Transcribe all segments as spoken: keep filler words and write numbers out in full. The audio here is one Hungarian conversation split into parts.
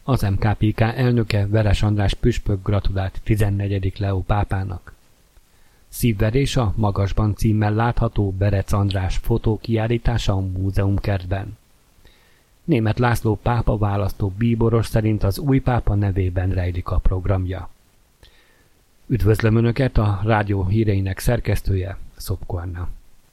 Az em ká pé ká elnöke Veres András püspök gratulált tizennegyedik Leó pápának. Szívverés a Magasban címmel látható Berec András fotókiállítása a múzeumkertben. Németh László pápa választó bíboros szerint az új pápa nevében rejlik a programja. Üdvözlöm Önöket, a rádió híreinek szerkesztője, Szopko Anna.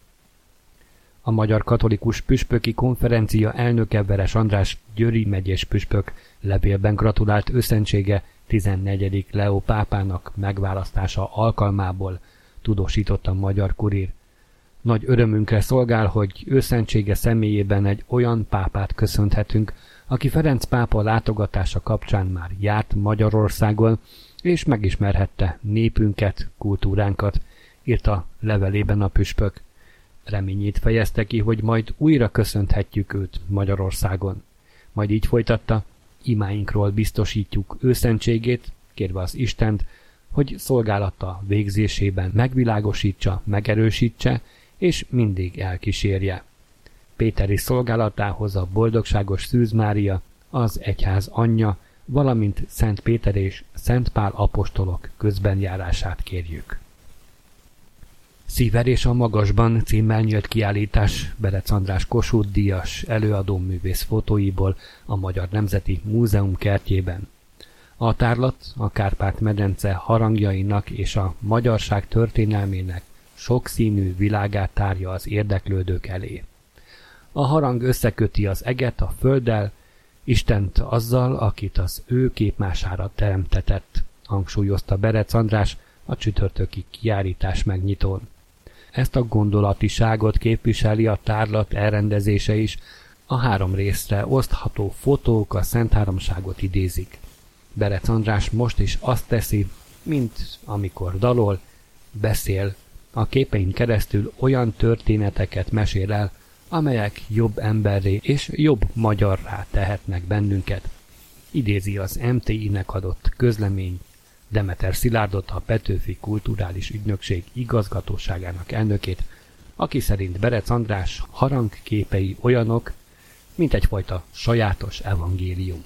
A Magyar Katolikus Püspöki Konferencia elnöke Veres András győri megyés püspök levélben gratulált őszentsége tizennegyedik Leó pápának megválasztása alkalmából, tudósította a Magyar Kurír. Nagy örömünkre szolgál, hogy őszentsége személyében egy olyan pápát köszönhetünk, aki Ferenc pápa látogatása kapcsán már járt Magyarországon, és megismerhette népünket, kultúránkat, írta levelében a püspök. Reményét fejezte ki, hogy majd újra köszönhetjük őt Magyarországon. Majd így folytatta, imáinkról biztosítjuk őszentségét, kérve az Istent, hogy szolgálata végzésében megvilágosítsa, megerősítse, és mindig elkísérje. Péteri szolgálatához a boldogságos Szűz Mária, az egyház anyja, valamint Szent Péter és Szent Pál apostolok közbenjárását kérjük. Szívverés a Magasban címmel nyílt kiállítás Berec András Kossuth díjas előadóművész fotóiból a Magyar Nemzeti Múzeum kertjében. A tárlat a Kárpát-medence harangjainak és a magyarság történelmének sokszínű világát tárja az érdeklődők elé. A harang összeköti az eget a földdel, Istent azzal, akit az ő képmására teremtetett, hangsúlyozta Berec András a csütörtöki kiállítás megnyitón. Ezt a gondolatiságot képviseli a tárlat elrendezése is, a három részre osztható fotók a Szent Háromságot idézik. Berec András most is azt teszi, mint amikor dalol, beszél, a képein keresztül olyan történeteket mesél el, amelyek jobb emberré és jobb magyarrá tehetnek bennünket. Idézi az em té i-nek adott közlemény Demeter Szilárdot, a Petőfi Kulturális Ügynökség igazgatóságának elnökét, aki szerint Berec András harangképei olyanok, mint egyfajta sajátos evangélium.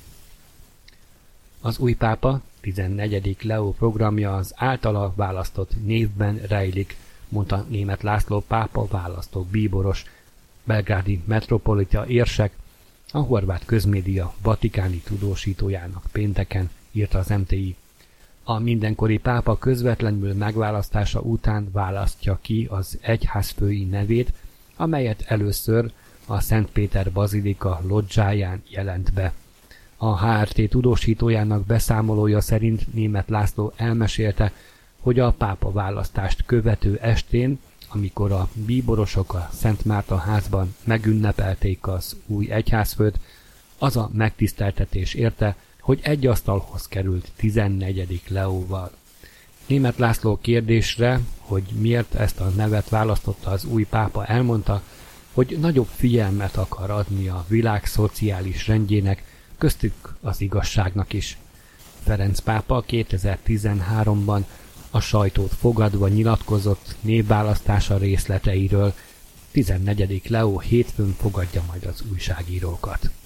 Az új pápa tizennegyedik Leó programja az általa választott névben rejlik, mondta Németh László pápa választó bíboros, belgrádi metropolita érsek, a horvát közmédia vatikáni tudósítójának pénteken, írta az em té i. A mindenkori pápa közvetlenül megválasztása után választja ki az egyházfői nevét, amelyet először a Szent Péter bazilika lodzsáján jelent be. A há er té tudósítójának beszámolója szerint Németh László elmesélte, hogy a pápa választást követő estén, amikor a bíborosok a Szent Márta házban megünnepelték az új egyházfőt, az a megtiszteltetés érte, hogy egy asztalhoz került tizennegyedik Leóval. Németh László kérdésre, hogy miért ezt a nevet választotta az új pápa, elmondta, hogy nagyobb figyelmet akar adni a világ szociális rendjének, köztük az igazságnak is. Ferenc pápa kétezer-tizenháromban a sajtót fogadva nyilatkozott névválasztása részleteiről, tizennegyedik Leó hétfőn fogadja majd az újságírókat.